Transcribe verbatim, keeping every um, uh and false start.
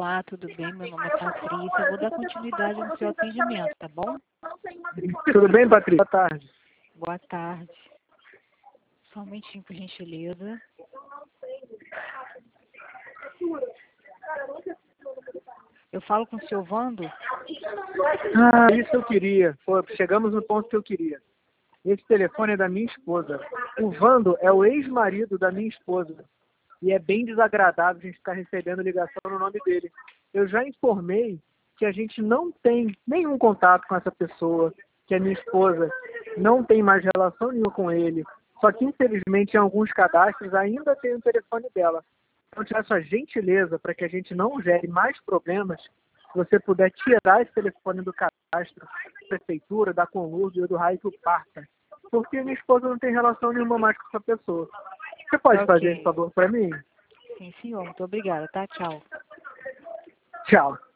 Olá, tudo bem? Meu nome é Patrícia. Eu vou dar continuidade no seu atendimento, tá bom? Tudo bem, Patrícia? Boa tarde. Boa tarde. Só um momentinho, por gentileza. Eu falo com o senhor Vando? Ah, isso eu queria. Pô, chegamos no ponto que eu queria. Esse telefone é da minha esposa. O Vando é o ex-marido da minha esposa. E é bem desagradável a gente ficar recebendo ligação no nome dele. Eu já informei que a gente não tem nenhum contato com essa pessoa, que a minha esposa não tem mais relação nenhuma com ele. Só que, infelizmente, em alguns cadastros ainda tem o telefone dela. Então, tiver sua gentileza para que a gente não gere mais problemas, se você puder tirar esse telefone do cadastro da prefeitura, da Conlúvio, do Raio que o Parta. Porque minha esposa não tem relação nenhuma mais com essa pessoa. Você pode Ok. fazer esse favor para mim? Sim, senhor. Muito obrigada, tá? Tchau. Tchau.